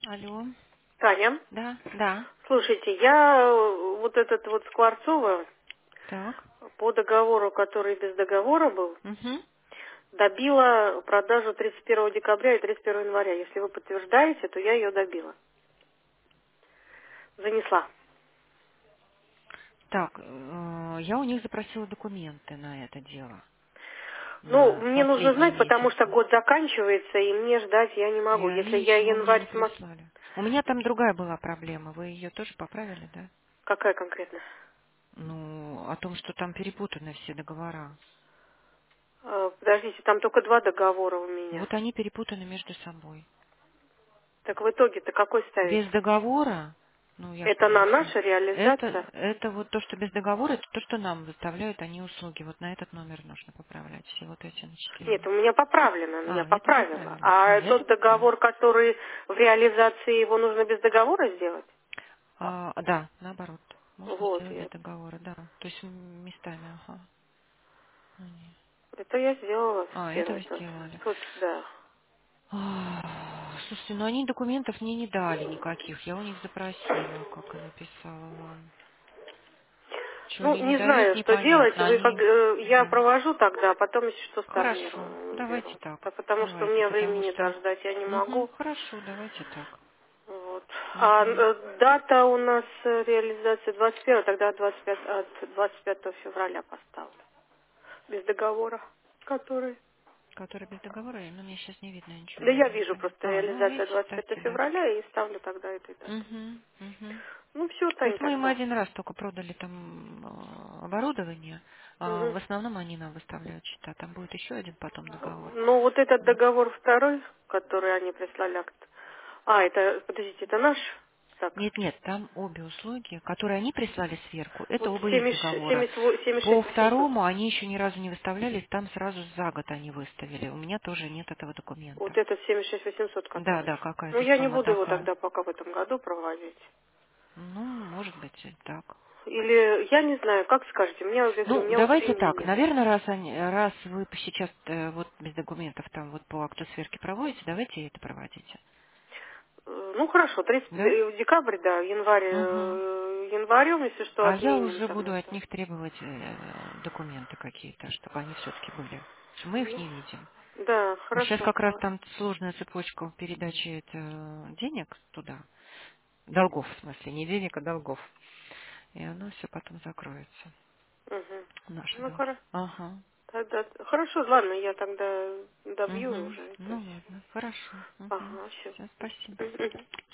Алло. Таня, Да, да. слушайте, я вот этот вот Скворцова Так. по договору, который без договора был, Угу. добила продажу 31 декабря и 31 января. Если вы подтверждаете, то я ее добила. Занесла. Так, я у них запросила документы на это дело, Ну, на мне нужно последние знать, потому что месяцы. год заканчивается, и мне ждать я не И могу. Если они я ничего мне январь не смог... прислали. У меня там другая была проблема. Вы ее тоже поправили, да? Какая конкретно? Ну, о том, что там перепутаны все договора. Подождите, там только два договора у меня. Вот они перепутаны между собой. Так в итоге-то какой ставить? Без договора, ну, я Это на просто... нашу реализацию? Это вот то, что без договора, это то, что нам выставляют они услуги. Вот на этот номер нужно поправлять все вот эти Нет, начисления. у меня поправлено, я Это поправила. поправили. А Это тот поправили. договор, который в реализации, его нужно без договора сделать? Да, наоборот. Можно Вот, сделать без нет. договора, да. То есть местами, ага. Они- Это я сделала Это совсем. вы Это сделали. тут, да. Слушайте, ну они документов мне не дали никаких. Я у них запросила, как и написала вам. Что Ну, они не не дают, знаю, что делать. непонятно. Вы Они... я Да. провожу тогда, а потом, если что, Хорошо, storniруем, давайте беру. так. Да, потому что Давайте, мне потому времени что... дождать я не Мгм, могу. хорошо, давайте так. Вот. А Мгм. дата у нас реализации 21, тогда 25, от 25 февраля поставлю. Без договора. Который? Который без договора, но мне сейчас не видно ничего, Да я я не вижу знаю. просто Ну реализация видите, 25 ставьте, да. февраля и ставлю тогда этой даты. Угу, угу. Ну все, То Тань, есть мы им тогда. один раз только продали там оборудование, а Мгм. в основном они нам выставляют счета. Там будет еще один потом договор. Ну вот этот Вот. договор второй, который они прислали акт. А, это, подождите, это наш? Так. Нет, нет, там обе услуги, которые они прислали сверху, это Вот оба их 76, договора. 78, По 76 800. второму они еще ни разу не выставлялись, там сразу за год они выставили. У меня тоже нет этого Вот документа. этот 76 800 Да, который. да, Ну какая-то я не сумма буду его такая. тогда пока в этом году проводить. Ну, может быть, и так. Или, я не знаю, как скажете, мне, я говорю, у Ну, меня вот давайте времени так. нет. Наверное, раз вы сейчас вот без документов там вот по акту сверки проводите, давайте это проводите. Ну хорошо, 30 Да? декабрь, да, январь, Угу. январем, если что, А я отменим уже буду тогда. от них требовать документы какие-то, чтобы они все-таки были. Потому что мы их Ну, не видим. да, Сейчас хорошо, как раз ладно. там сложная цепочка передачи денег туда. Долгов, в смысле, не денег, а долгов. И оно все потом закроется. Угу. Наши Ну долги. хорошо. Ага. Тогда, хорошо, ладно, я тогда добью Угу. уже это Ну все. ладно, хорошо. Угу. Ага, все. Все, спасибо. Мгм.